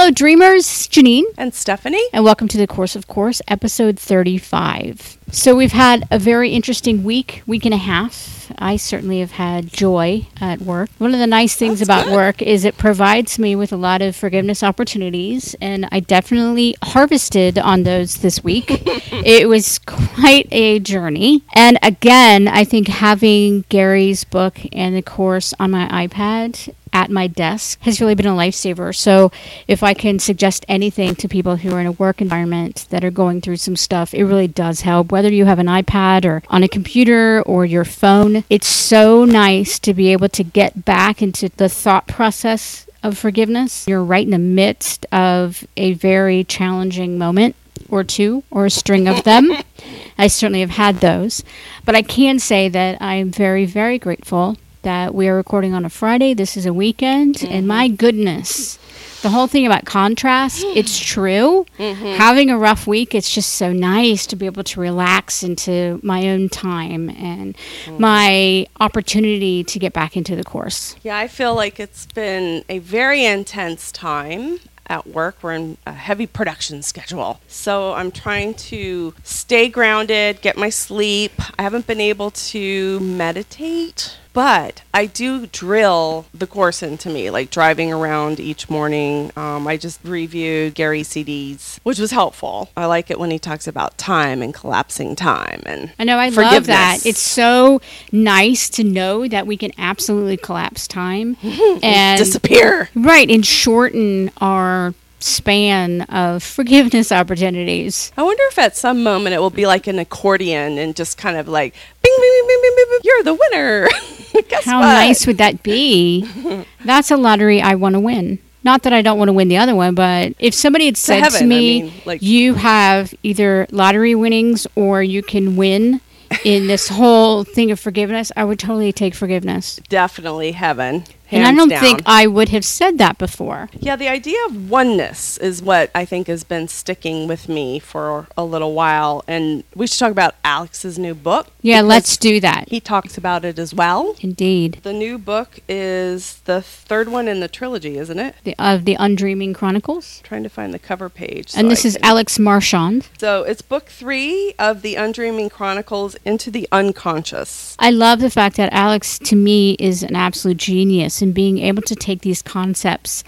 Hello, dreamers. Janine. And Stephanie. And welcome to the Course of Course, episode 35. So we've had a very interesting week and a half. I certainly have had joy at work. One of the nice things about work is it provides me with a lot of forgiveness opportunities, and I definitely harvested on those this week. It was quite a journey. And again, I think having Gary's book and the course on my iPad at my desk has really been a lifesaver. So if I can suggest anything to people who are in a work environment that are going through some stuff, it really does help. Whether you have an iPad or on a computer or your phone, it's so nice to be able to get back into the thought process of forgiveness. You're right in the midst of a very challenging moment or two, or a string of them. I certainly have had those. But I can say that I'm very, very grateful that we are recording on a Friday. This is a weekend, and my goodness, the whole thing about contrast, it's true. Having a rough week, it's just so nice to be able to relax into my own time and my opportunity to get back into the course. Yeah, I feel like it's been a very intense time at work. We're in a heavy production schedule. So I'm trying to stay grounded, get my sleep. I haven't been able to meditate, but I do drill the course into me, like driving around each morning. I just reviewed Gary's CDs, which was helpful. I like it when he talks about time and collapsing time and I know, I love that. It's so nice to know that we can absolutely collapse time and disappear. Right, and shorten our span of forgiveness opportunities. I wonder if at some moment it will be like an accordion and just kind of like bing, bing, bing, bing, bing, bing, bing. You're the winner. Guess How what? nice would that be? That's a lottery I want to win. Not that I don't want to win the other one, but if somebody had said to me, you have either lottery winnings or you can win in this whole thing of forgiveness, I would totally take forgiveness. Definitely heaven. And I don't think I would have said that before. Yeah, the idea of oneness is what I think has been sticking with me for a little while. And we should talk about Alex's new book. Yeah, let's do that. He talks about it as well. Indeed. The new book is the third one in the trilogy, isn't it? The Undreaming Chronicles. Trying to find the cover page. And this is Alex Marchand. So it's book 3 of the Undreaming Chronicles into the Unconscious. I love the fact that Alex, to me, is an absolute genius in being able to take these concepts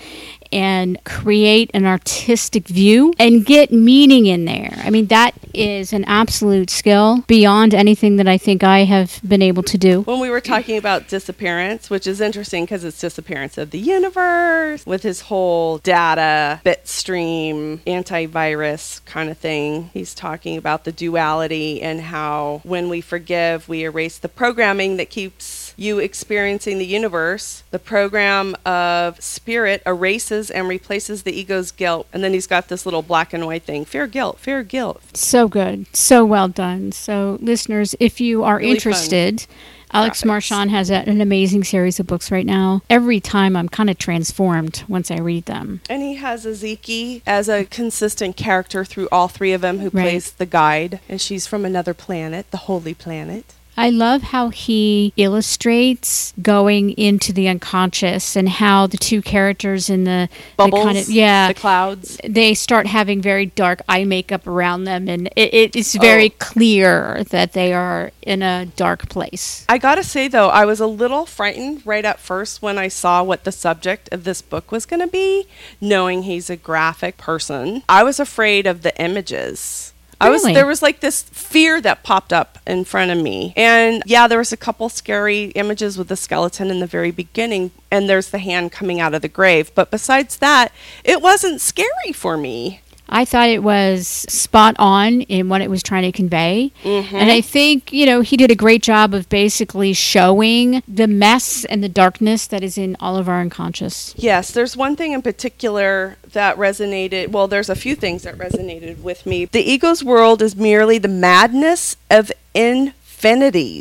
and create an artistic view and get meaning in there. I mean, that is an absolute skill beyond anything that I think I have been able to do. When we were talking about disappearance, which is interesting because it's disappearance of the universe with his whole data, bitstream, antivirus kind of thing. He's talking about the duality and how when we forgive, we erase the programming that keeps you experiencing the universe. The program of spirit erases and replaces the ego's guilt. And then he's got this little black and white thing. Fear, guilt, fear, guilt. So good. So well done. So listeners, if you are really interested, Alex Marchand has an amazing series of books right now. Every time I'm kind of transformed once I read them. And he has Aziki as a consistent character through all 3 of them who plays the guide. And she's from another planet, the Holy Planet. I love how he illustrates going into the unconscious and how the 2 characters in the bubbles, the clouds, they start having very dark eye makeup around them, and it's very clear that they are in a dark place. I gotta say though, I was a little frightened right at first when I saw what the subject of this book was going to be, knowing he's a graphic person. I was afraid of the images. Really? There was like this fear that popped up in front of me. And yeah, there was a couple scary images with the skeleton in the very beginning, and there's the hand coming out of the grave. But besides that, it wasn't scary for me. I thought it was spot on in what it was trying to convey. And I think, he did a great job of basically showing the mess and the darkness that is in all of our unconscious. Yes, there's one thing in particular that resonated. Well, there's a few things that resonated with me. The ego's world is merely the madness of infinities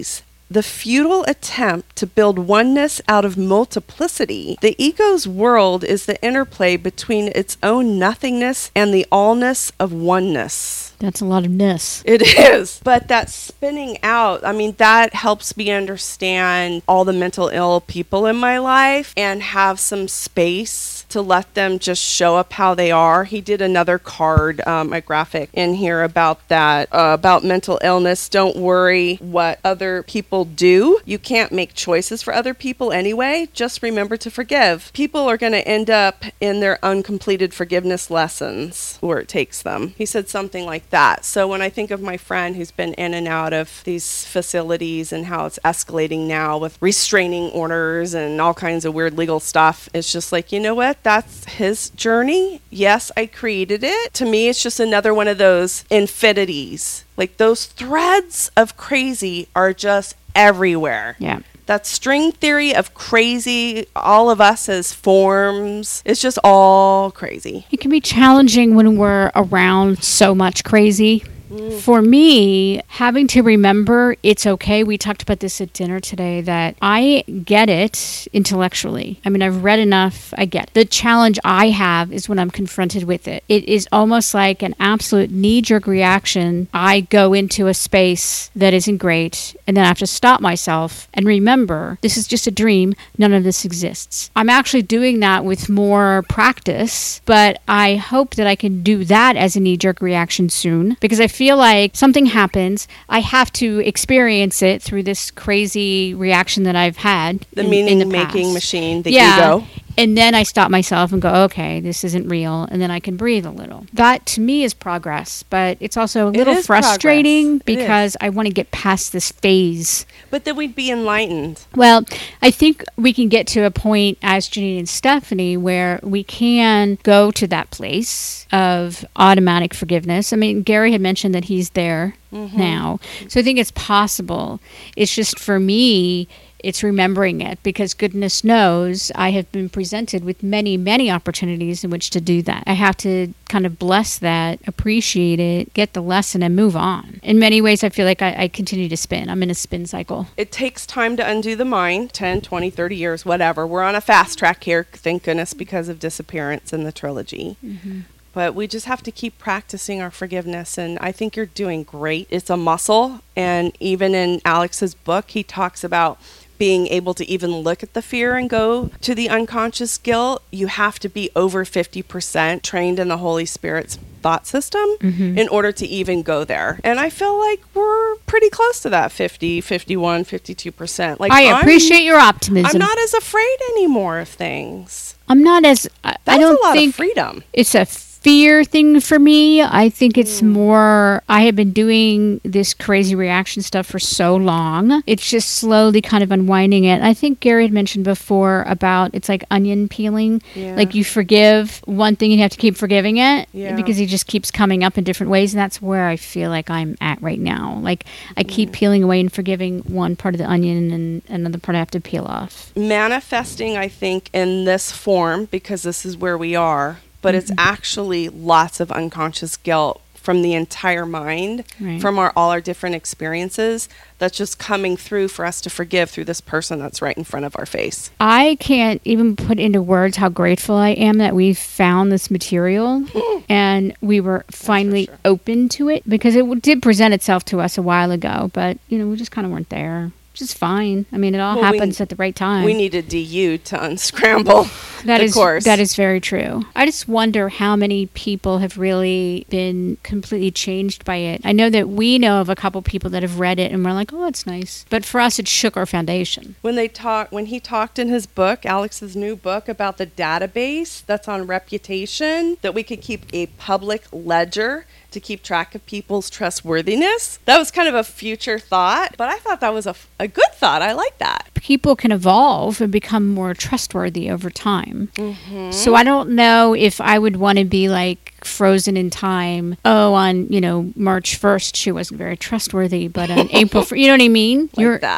the futile attempt to build oneness out of multiplicity. The ego's world is the interplay between its own nothingness and the allness of oneness. That's a lot of ness. It is. But that spinning out, I mean, that helps me understand all the mental ill people in my life and have some space to let them just show up how they are. He did another card, a graphic in here about that, about mental illness. Don't worry what other people do. You can't make choices for other people anyway. Just remember to forgive. People are going to end up in their uncompleted forgiveness lessons where it takes them. He said something like that. So when I think of my friend who's been in and out of these facilities and how it's escalating now with restraining orders and all kinds of weird legal stuff, it's just like, you know what? That's his journey. Yes, I created it. To me, it's just another one of those infinities. Like those threads of crazy are just everywhere. Yeah. That string theory of crazy, all of us as forms, it's just all crazy. It can be challenging when we're around so much crazy. For me, having to remember it's okay. We talked about this at dinner today, that I get it intellectually. I mean, I've read enough. I get it. The challenge I have is when I'm confronted with it. It is almost like an absolute knee-jerk reaction. I go into a space that isn't great, and then I have to stop myself and remember this is just a dream. None of this exists. I'm actually doing that with more practice, but I hope that I can do that as a knee-jerk reaction soon, because I feel like something happens, I have to experience it through this crazy reaction that I've had. The in meaning the making past. machine, the ego. And then I stop myself and go, okay, this isn't real. And then I can breathe a little. That to me is progress, but it's also a little frustrating because I want to get past this phase. But then we'd be enlightened. Well, I think we can get to a point as Janine and Stephanie where we can go to that place of automatic forgiveness. I mean, Gary had mentioned that he's there now. So I think it's possible. It's just for me, it's remembering it, because goodness knows I have been presented with many, many opportunities in which to do that. I have to kind of bless that, appreciate it, get the lesson, and move on. In many ways, I feel like I continue to spin. I'm in a spin cycle. It takes time to undo the mind, 10, 20, 30 years, whatever. We're on a fast track here, thank goodness, because of disappearance in the trilogy. But we just have to keep practicing our forgiveness, and I think you're doing great. It's a muscle, and even in Alex's book, he talks about being able to even look at the fear and go to the unconscious guilt. You have to be over 50% trained in the Holy Spirit's thought system in order to even go there. And I feel like we're pretty close to that 50, 51, 52%. Like, I appreciate your optimism. I'm not as afraid anymore of things. I'm not as... That's I don't a lot think of freedom. It's a fear thing for me. I think it's more, I have been doing this crazy reaction stuff for so long. It's just slowly kind of unwinding it. I think Gary had mentioned before about it's like onion peeling. Like you forgive one thing and you have to keep forgiving it because it just keeps coming up in different ways. And that's where I feel like I'm at right now. Like I keep peeling away and forgiving one part of the onion and another part I have to peel off. Manifesting, I think, in this form, because this is where we are, but it's actually lots of unconscious guilt from the entire mind, from all our different experiences, that's just coming through for us to forgive through this person that's right in front of our face. I can't even put into words how grateful I am that we found this material and we were finally open to it, because it did present itself to us a while ago, but we just kind of weren't there. Which is fine. I mean, it all happens at the right time. We need a DU to unscramble the course. That is very true. I just wonder how many people have really been completely changed by it. I know that we know of a couple people that have read it and we're like, oh, it's nice. But for us, it shook our foundation. When he talked in his book, Alex's new book, about the database that's on reputation, that we could keep a public ledger to keep track of people's trustworthiness. That was kind of a future thought, but I thought that was a good thought. I like that. People can evolve and become more trustworthy over time. So I don't know if I would want to be like frozen in time. Oh, on, March 1st, she wasn't very trustworthy, but on April 1st, you know what I mean? That.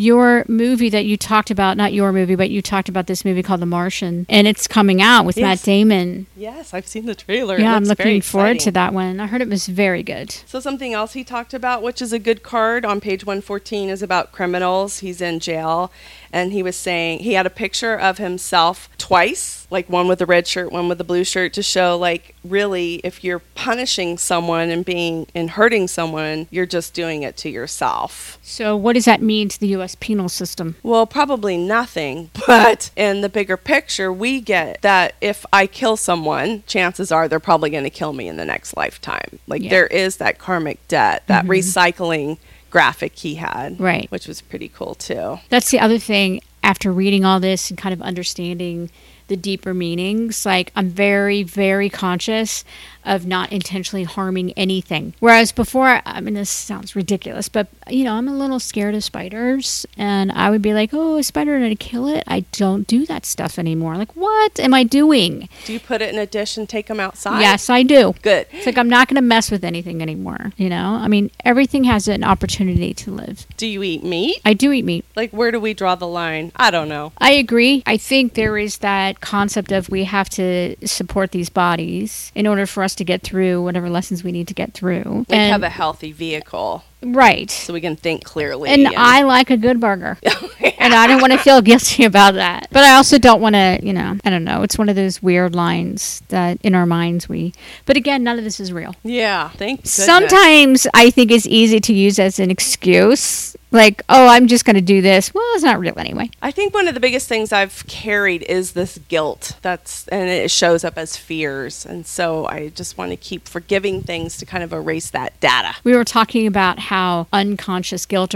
your movie that you talked about, not your movie, but you talked about this movie called The Martian, and it's coming out with Matt Damon. Yes, I've seen the trailer. Yeah, I'm looking forward to that one. I heard it was very good. So something else he talked about, which is a good card on page 114, is about criminals. He's in jail, and he was saying he had a picture of himself twice, like one with the red shirt, one with the blue shirt, to show, like, really, if you're punishing someone and hurting someone, you're just doing it to yourself. So what does that mean to the U.S. penal system? Well, probably nothing, but in the bigger picture, we get that if I kill someone, chances are they're probably going to kill me in the next lifetime. Like, there is that karmic debt, that recycling graphic he had, right, which was pretty cool too. That's the other thing. After reading all this and kind of understanding the deeper meanings, like, I'm very, very conscious of not intentionally harming anything. Whereas before, I mean, this sounds ridiculous, but, you know, I'm a little scared of spiders, and I would be like, oh, a spider, and I'd kill it. I don't do that stuff anymore. Like, what am I doing? Do you put it in a dish and take them outside? Yes, I do. Good. It's like, I'm not going to mess with anything anymore, you know? I mean, everything has an opportunity to live. Do you eat meat? I do eat meat. Like, where do we draw the line? I don't know. I agree. I think there is that concept of we have to support these bodies in order for us to get through whatever lessons we need to get through. Like, have a healthy vehicle. Right. So we can think clearly. And I like a good burger. And I don't want to feel guilty about that. But I also don't want to, you know, I don't know. It's one of those weird lines that in our minds but again, none of this is real. Yeah, thank goodness. Sometimes I think it's easy to use as an excuse. Like, oh, I'm just going to do this. Well, it's not real anyway. I think one of the biggest things I've carried is this guilt. And it shows up as fears. And so I just want to keep forgiving things to kind of erase that data. We were talking about how unconscious guilt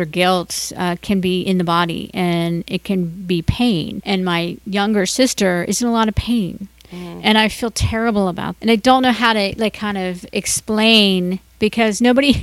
can be in the body, and it can be pain. And my younger sister is in a lot of pain. And I feel terrible about it. And I don't know how to, like, kind of explain, because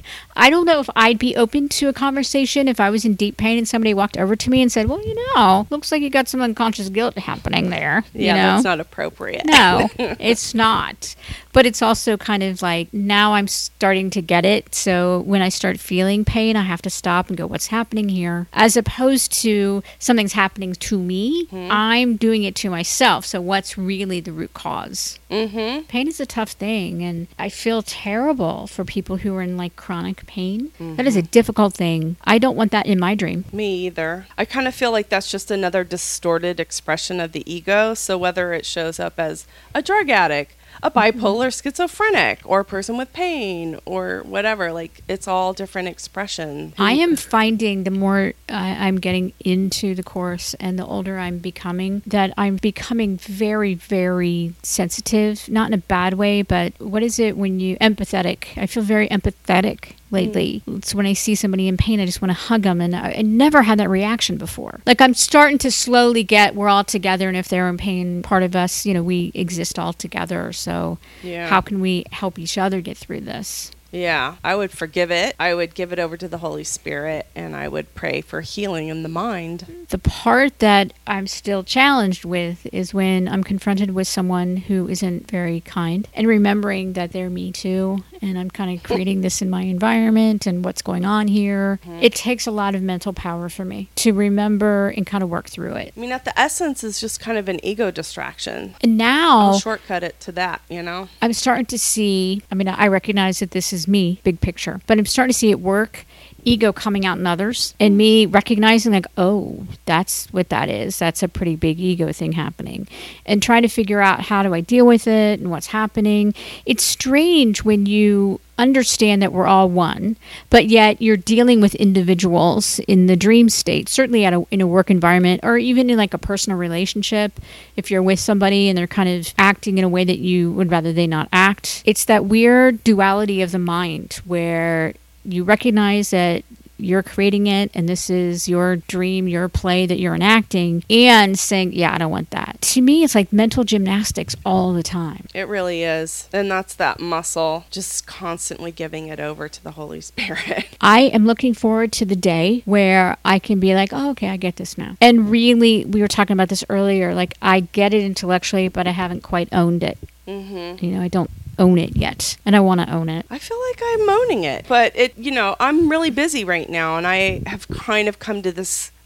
I don't know if I'd be open to a conversation if I was in deep pain and somebody walked over to me and said, well, you know, looks like you got some unconscious guilt happening there. Yeah, you know? That's not appropriate. No, it's not. But it's also kind of like, now I'm starting to get it. So when I start feeling pain, I have to stop and go, what's happening here? As opposed to something's happening to me, I'm doing it to myself. So what's really the root cause? Pain is a tough thing. And I feel terrible for people who are in, like, chronic pain. That is a difficult thing. I don't want that in my dream. Me either. I kind of feel like that's just another distorted expression of the ego. So whether it shows up as a drug addict, a bipolar schizophrenic, or a person with pain, or whatever, like, it's all different expression. I am finding the more I'm getting into the course and the older I'm becoming, that I'm becoming very, very sensitive, not in a bad way, but what is it when you empathetic? I feel very empathetic lately. It's when I see somebody in pain, I just want to hug them, and I never had that reaction before. Like, I'm starting to slowly get, we're all together, and if they're in pain, part of us, you know, we exist all together. So how can we help each other get through this? Yeah, I would forgive it. I would give it over to the Holy Spirit, and I would pray for healing in the mind. The part that I'm still challenged with is when I'm confronted with someone who isn't very kind, and remembering that they're me too, and I'm kind of creating this in my environment and what's going on here. It takes a lot of mental power for me to remember and kind of work through it. I mean, at the essence is just kind of an ego distraction. And now I'll shortcut it to that, you know? I'm starting to see, I mean, I recognize that this is me, big picture, but I'm starting to see it work, ego coming out in others, and me recognizing, like, oh, that's what that is. That's a pretty big ego thing happening, and trying to figure out how do I deal with it and what's happening. It's strange when you understand that we're all one, but yet you're dealing with individuals in the dream state, certainly in a work environment, or even in, like, a personal relationship. If you're with somebody and they're kind of acting in a way that you would rather they not act, it's that weird duality of the mind where you recognize that you're creating it and this is your dream, your play that you're enacting, and saying, yeah, I don't want that. To me, it's like mental gymnastics all the time. It really is. And that's that muscle, just constantly giving it over to the Holy Spirit. I am looking forward to the day where I can be like, oh, okay, I get this now. And really, we were talking about this earlier, like, I get it intellectually, but I haven't quite owned it. You know, I don't own it yet, and I want to own it. I feel like I'm owning it, but I'm really busy right now, and I have kind of come to this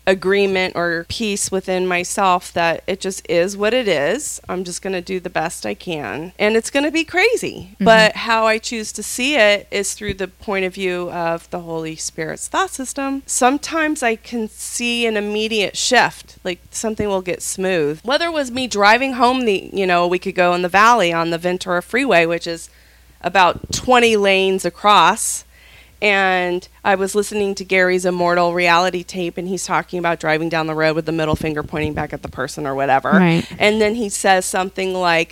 agreement or peace within myself that it just is what it is. I'm just going to do the best I can. And it's going to be crazy. Mm-hmm. But how I choose to see it is through the point of view of the Holy Spirit's thought system. Sometimes I can see an immediate shift, like something will get smooth. Whether it was me driving home a week ago in the valley on the Ventura Freeway, which is about 20 lanes across, and I was listening to Gary's Immortal reality tape, and he's talking about driving down the road with the middle finger pointing back at the person or whatever. Right. And then he says something like,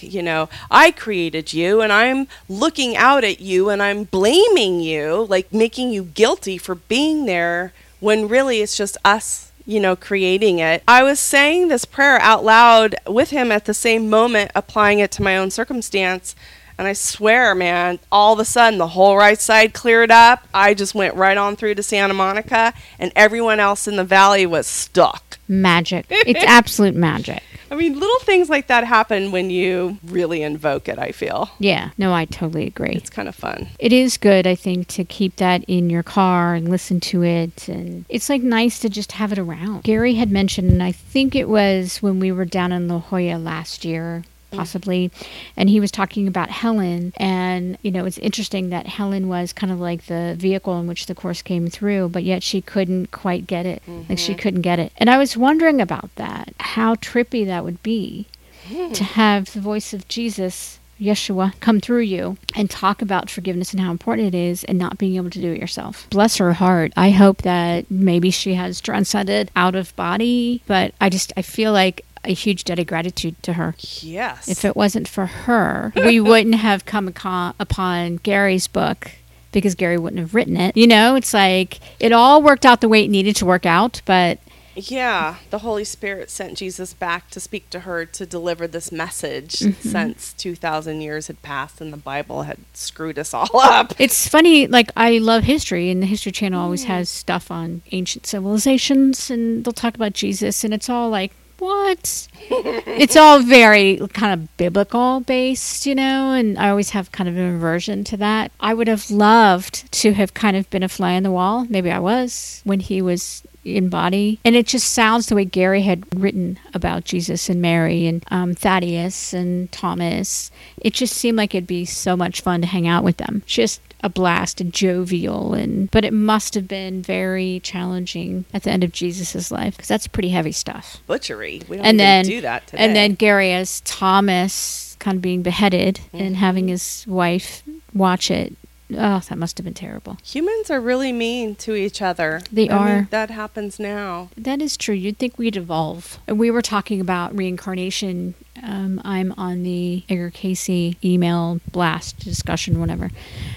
I created you, and I'm looking out at you, and I'm blaming you, like making you guilty for being there, when really it's just us, creating it. I was saying this prayer out loud with him at the same moment, applying it to my own circumstance. And I swear, man, all of a sudden the whole right side cleared up. I just went right on through to Santa Monica, and everyone else in the valley was stuck. Magic. It's absolute magic. I mean, little things like that happen when you really invoke it, I feel. Yeah. No, I totally agree. It's kind of fun. It is good, I think, to keep that in your car and listen to it. And it's like nice to just have it around. Gary had mentioned, and I think it was when we were down in La Jolla last year, possibly, and he was talking about Helen, and it's interesting that Helen was kind of like the vehicle in which the Course came through, but yet she couldn't quite get it. Like she couldn't get it. And I was wondering about that, how trippy that would be to have the voice of Jesus, Yeshua, come through you and talk about forgiveness and how important it is, and not being able to do it yourself. Bless her heart. I hope that maybe she has transcended out of body, but I feel like a huge debt of gratitude to her. Yes. If it wasn't for her, we wouldn't have come upon Gary's book, because Gary wouldn't have written it. It's like it all worked out the way it needed to work out, but yeah, the Holy Spirit sent Jesus back to speak to her to deliver this message, since 2,000 years had passed and the Bible had screwed us all up. It's funny, like I love history, and the History Channel always has stuff on ancient civilizations, and they'll talk about Jesus, and it's all like, what? It's all very kind of biblical based, and I always have kind of an aversion to that. I would have loved to have kind of been a fly on the wall. Maybe I was, when he was in body. And it just sounds the way Gary had written about Jesus and Mary and Thaddeus and Thomas. It just seemed like it'd be so much fun to hang out with them. Just a blast and jovial, but it must have been very challenging at the end of Jesus's life, because that's pretty heavy stuff. Butchery. We don't even do that today. And then Gary as Thomas kind of being beheaded and having his wife watch it. Oh, that must have been terrible. Humans are really mean to each other. They are. I mean, that happens now. That is true. You'd think we'd evolve. We were talking about reincarnation. I'm on the Edgar Casey email blast discussion, whatever.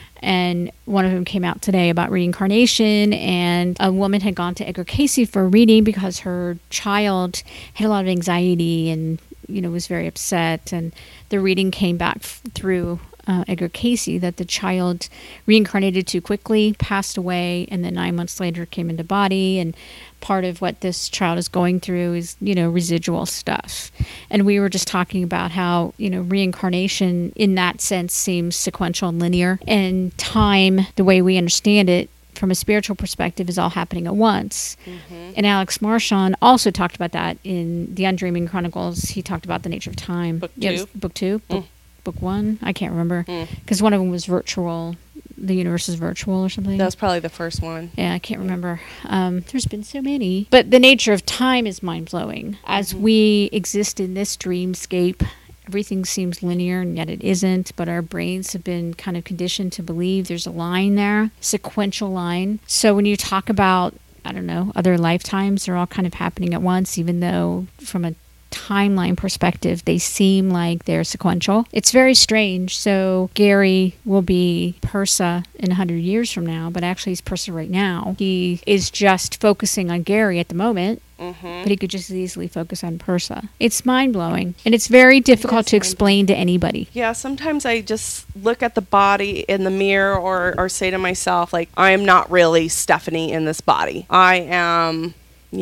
And one of them came out today about reincarnation, and a woman had gone to Edgar Casey for a reading because her child had a lot of anxiety and, was very upset. And the reading came back through Edgar Casey that the child reincarnated too quickly, passed away, and then 9 months later came into body. And part of what this child is going through is, residual stuff. And we were just talking about how, reincarnation in that sense seems sequential and linear. And time, the way we understand it from a spiritual perspective, is all happening at once. And Alex Marchand also talked about that in The Undreaming Chronicles. He talked about the nature of time. Book 2? Book 2? Book 1? I can't remember. Because one of them was virtual. The universe is virtual or something. That was probably the first one. Yeah, I can't remember. There's been so many. But the nature of time is mind-blowing. As we exist in this dreamscape, everything seems linear, and yet it isn't. But our brains have been kind of conditioned to believe there's a line there, sequential line. So when you talk about, I don't know, other lifetimes, they're all kind of happening at once, even though from a timeline perspective, they seem like they're sequential. It's very strange. So Gary will be Persa in 100 years from now, but actually he's Persa right now. He is just focusing on Gary at the moment, but he could just as easily focus on Persa. It's mind-blowing, and it's very difficult to explain to anybody. Yeah, sometimes I just look at the body in the mirror or say to myself, like, I am not really Stephanie in this body. I am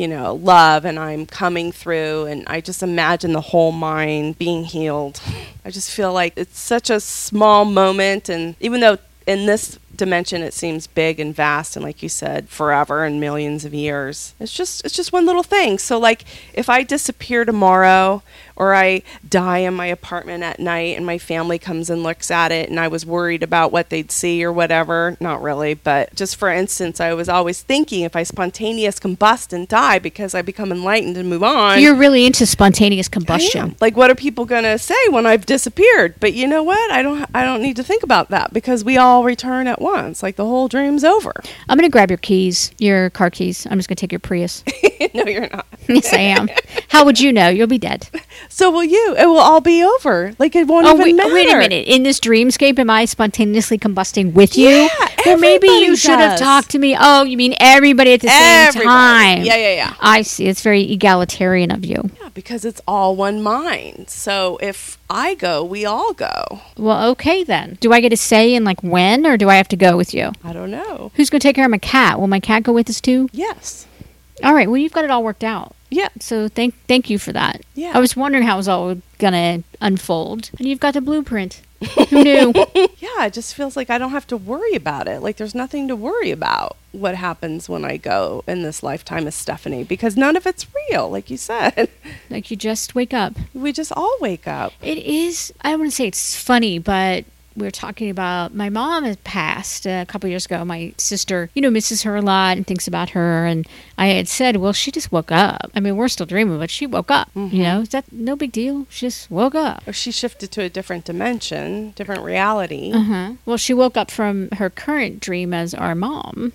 love, and I'm coming through, and I just imagine the whole mind being healed. I just feel like it's such a small moment, and even though in this dimension, it seems big and vast, and like you said, forever and millions of years. It's just one little thing. So like, if I disappear tomorrow, or I die in my apartment at night and my family comes and looks at it, and I was worried about what they'd see or whatever, not really, but just for instance, I was always thinking, if I spontaneous combust and die because I become enlightened and move on. You're really into spontaneous combustion. Like, what are people going to say when I've disappeared? But you know what? I don't need to think about that, because we all return at once. Like, the whole dream's over. I'm going to grab your keys, your car keys. I'm just going to take your Prius. No, you're not. Yes, I am. How would you know? You'll be dead. So will you. It will all be over. Like, it won't even matter. Wait a minute. In this dreamscape, am I spontaneously combusting with you? Yeah, well, maybe you everybody should have does. talked to me. Oh, you mean everybody at the same time? Yeah. I see. It's very egalitarian of you. Yeah, because it's all one mind. So if I go, we all go. Well, okay then. Do I get a say in like when, or do I have to go with you? I don't know. Who's going to take care of my cat? Will my cat go with us too? Yes. All right. Well, you've got it all worked out. Yeah. So thank you for that. Yeah. I was wondering how it was all going to unfold, and you've got the blueprint. Who knew? Yeah, it just feels like I don't have to worry about it. Like, there's nothing to worry about what happens when I go in this lifetime as Stephanie, because none of it's real, like you said. Like, you just wake up. We just all wake up. It is, I don't want to say it's funny, but we were talking about, my mom has passed a couple years ago. My sister, misses her a lot and thinks about her. And I had said, well, she just woke up. I mean, we're still dreaming, but she woke up. Mm-hmm. Is that no big deal? She just woke up. Or she shifted to a different dimension, different reality. Well, she woke up from her current dream as our mom.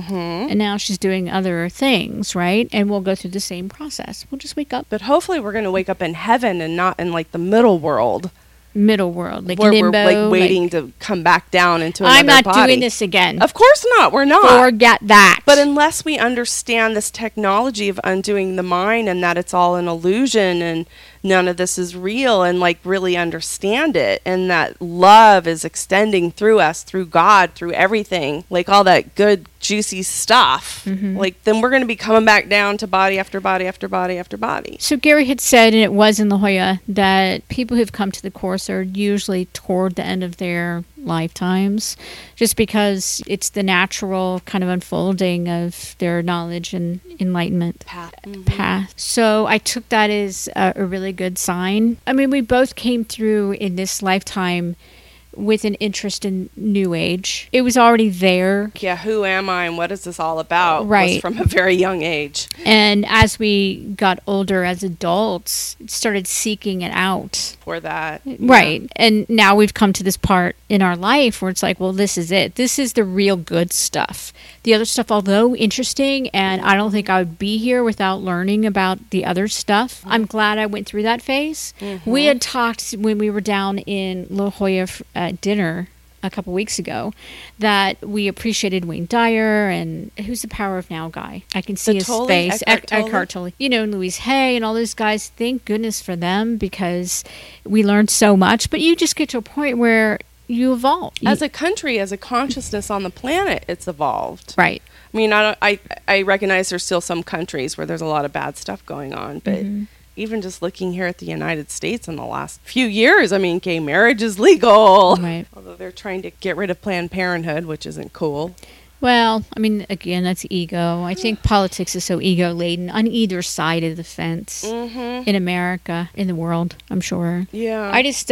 And now she's doing other things, right? And we'll go through the same process. We'll just wake up. But hopefully we're going to wake up in heaven and not in like the middle world. Middle world, like where limbo, we're like waiting to come back down into another I'm not body. doing this again. Of course not. We're not. Forget that. But unless we understand this technology of undoing the mind, and that it's all an illusion and none of this is real, and like really understand it, and that love is extending through us, through God, through everything, like all that good juicy stuff, like then we're going to be coming back down to body after body after body after body. So Gary had said, and it was in La Jolla, that people who've come to the Course are usually toward the end of their lifetimes, just because it's the natural kind of unfolding of their knowledge and enlightenment path. So I took that as a really good sign. I mean, we both came through in this lifetime with an interest in New Age. It was already there. Yeah, who am I and what is this all about? Right. Was from a very young age. And as we got older as adults, started seeking it out. For that. Right. Yeah. And now we've come to this part in our life where it's like, well, this is it. This is the real good stuff. The other stuff, although interesting, and I don't think I would be here without learning about the other stuff. I'm glad I went through that phase. We had talked when we were down in La Jolla at dinner a couple weeks ago that we appreciated Wayne Dyer and who's the Power of Now guy. I can see his face. Eckhart Tolle. And Louise Hay and all those guys. Thank goodness for them, because we learned so much. But you just get to a point where you evolve. As a country, as a consciousness on the planet, it's evolved. Right. I mean, I recognize there's still some countries where there's a lot of bad stuff going on, but even just looking here at the United States in the last few years, I mean, gay marriage is legal. Right. Although they're trying to get rid of Planned Parenthood, which isn't cool. Well, I mean, again, that's ego. I think politics is so ego-laden on either side of the fence in America, in the world, I'm sure. Yeah. I just,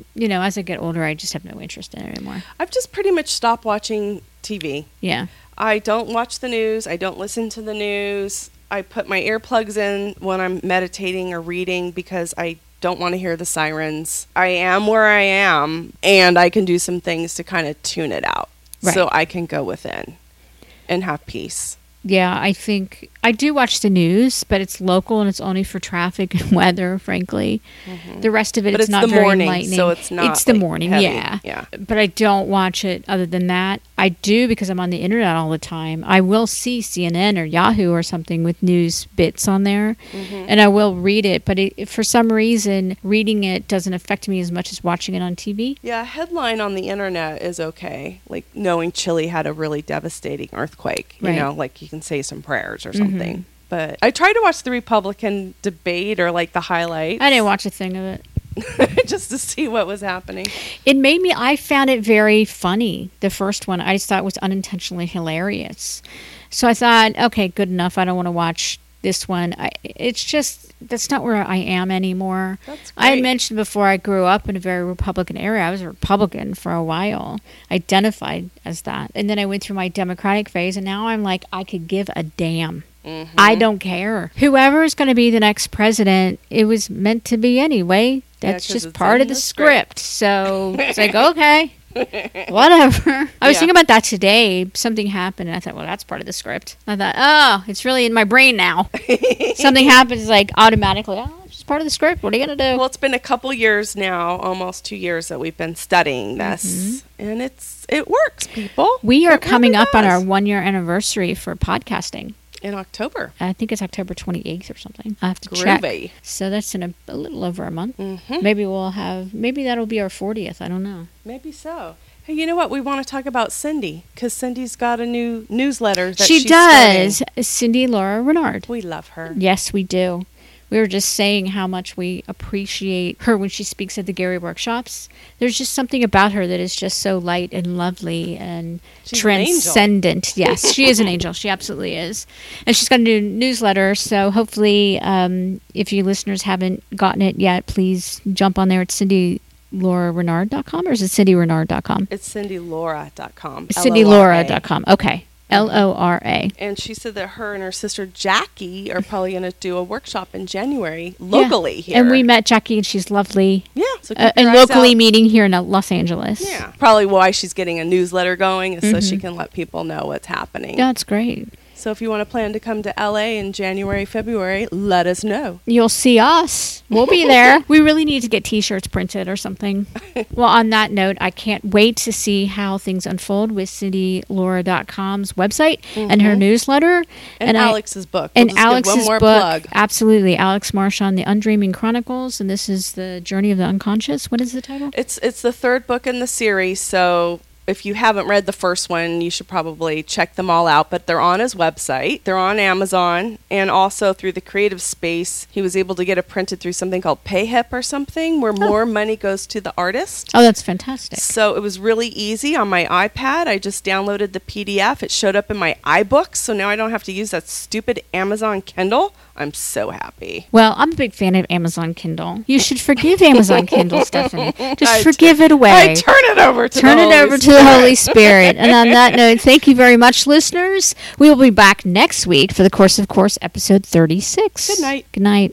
as I get older, I just have no interest in it anymore. I've just pretty much stopped watching TV. Yeah. I don't watch the news. I don't listen to the news. I put my earplugs in when I'm meditating or reading because I don't want to hear the sirens. I am where I am, and I can do some things to kind of tune it out. Right. So I can go within and have peace. Yeah, I think I do watch the news, but it's local and it's only for traffic and weather, frankly. The rest of it, but it's not the very morning, enlightening. so it's not. It's the morning, heavy. yeah. But I don't watch it other than that. I do because I'm on the internet all the time. I will see CNN or Yahoo or something with news bits on there, and I will read it. But for some reason, reading it doesn't affect me as much as watching it on TV. Yeah, a headline on the internet is okay. Like knowing Chile had a really devastating earthquake. You know, like you can say some prayers or something. But I tried to watch the Republican debate or like the highlights. I didn't watch a thing of it. just to see what was happening. I found it very funny. The first one, I just thought was unintentionally hilarious. So I thought, okay, good enough. I don't want to watch this one. It's just, that's not where I am anymore. That's I had great. mentioned before I grew up in a very Republican area. I was a Republican for a while, identified as that. And then I went through my Democratic phase, and now I'm like, I could give a damn. Mm-hmm. I don't care. Whoever is going to be the next president, it was meant to be anyway. That's 'cause just it's part in of the the script. So it's like, okay. Whatever. I was thinking about that today. Something happened, and I thought, well, that's part of the script. I thought, oh, it's really in my brain now. Something happens, like automatically, oh, it's just part of the script. What are you going to do? Well, it's been a couple years now, almost 2 years that we've been studying this, and it works, people. We are It coming really up on our does. 1-year anniversary for podcasting. In October. I think it's October 28th or something. I have to check. Groovy. So that's in a little over a month. Mm-hmm. Maybe that'll be our 40th. I don't know. Maybe so. Hey, you know what? We want to talk about Cindy, because Cindy's got a new newsletter that She she's does. starting. Cindy Laura Renard. We love her. Yes, we do. We were just saying how much we appreciate her when she speaks at the Gary workshops. There's just something about her that is just so light and lovely and She's an angel. transcendent. Yes, she is an angel. She absolutely is. And she's got a new newsletter. So hopefully, if you listeners haven't gotten it yet, please jump on there at CindyLauraRenard.com, or is it CindyRenard.com? It's CindyLaura.com. CindyLaura.com. Okay. Lora. And she said that her and her sister Jackie are probably going to do a workshop in January locally here. And we met Jackie, and she's lovely. Yeah. So keep your And eyes locally out. meeting here in Los Angeles. Yeah. Probably why she's getting a newsletter going is so she can let people know what's happening. That's great. So if you want to plan to come to LA in January, February, let us know. You'll see us. We'll be there. We really need to get T-shirts printed or something. Well, on that note, I can't wait to see how things unfold with CindyLaura.com's website and her newsletter. And I- Alex's book. And We'll just give Alex's one more book. plug. Absolutely. Alex Marchand, The Undreaming Chronicles. And this is The Journey of the Unconscious. What is the title? It's the third book in the series, so if you haven't read the first one, you should probably check them all out. But they're on his website. They're on Amazon. And also through the Creative Space, he was able to get it printed through something called PayHip or something, where more money goes to the artist. Oh, that's fantastic. So it was really easy on my iPad. I just downloaded the PDF. It showed up in my iBooks, so now I don't have to use that stupid Amazon Kindle. I'm so happy. Well, I'm a big fan of Amazon Kindle. You should forgive Amazon Kindle, Stephanie. Just I forgive it away. I turn it over to the Holy Spirit. And on that note, thank you very much, listeners. We will be back next week for the Course of Course, episode 36. Good night. Good night.